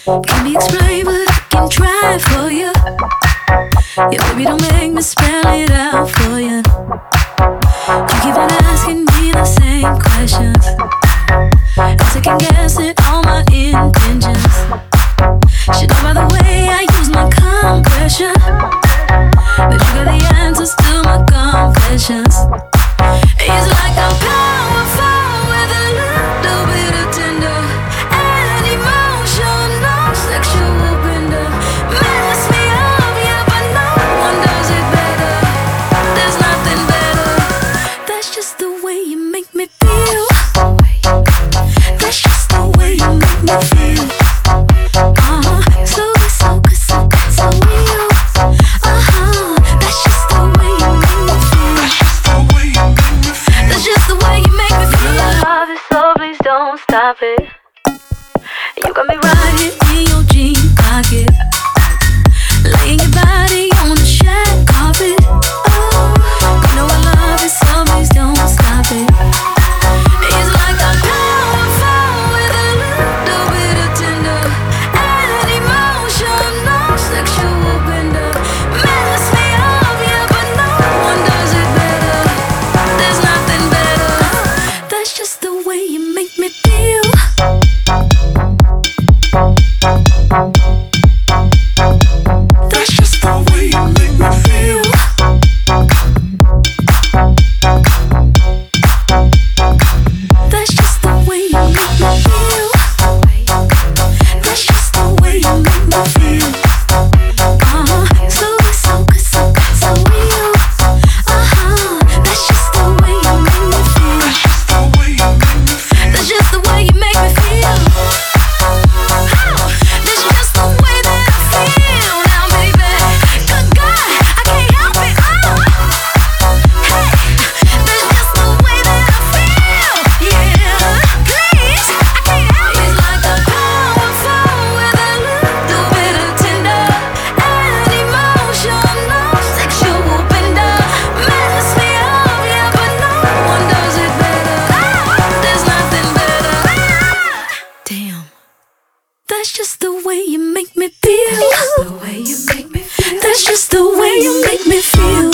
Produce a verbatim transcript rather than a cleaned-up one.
Can't be explained, but I can try for you. Yeah, baby, don't make me spell it out for you. You keep on asking me the same questions. I'm second guessing all my intentions. Should know by the way I use my compression that you got the answers to my confessions. It's like I'm powerful with a little bit of tender and emotional sexual bender. Mess me up, yeah, but no one does it better. There's nothing better. That's just the way you make me feel. That's just the way you make me feel. Uh-huh, so good, so good, so good, so real. Uh-huh, that's just the way you make me feel. That's just the way you make me feel. I love it, so please don't stop it. You got me right here in your jean pocket, laying your body on the shag carpet. Oh, you know I love it, so please don't stop it. It's like I'm powerful with a little bit of tender and emotional sexual bender. Mess me up, yeah, but no one does it better. There's nothing better. That's just the way you make me feel. That's just the way you make me feel. That's just the way you make me feel. That's just the way you make me feel. Uh-huh, so good, so good, so good, so real. Uh-huh, that's just the way you make me feel. That's just the way you make me feel. Oh, that's just the way that I feel now, baby. Good God, I can't help it. Oh, hey, that's just the way that I feel. Yeah, please, I can't help it. It's like I'm powerful with a little bit of tender and emotional sexual bender. Mess me up, yeah, but no one does it better. There's nothing better. Damn. That's just the way you make me feel. That's just the way you make me feel. That's just the way you make me feel.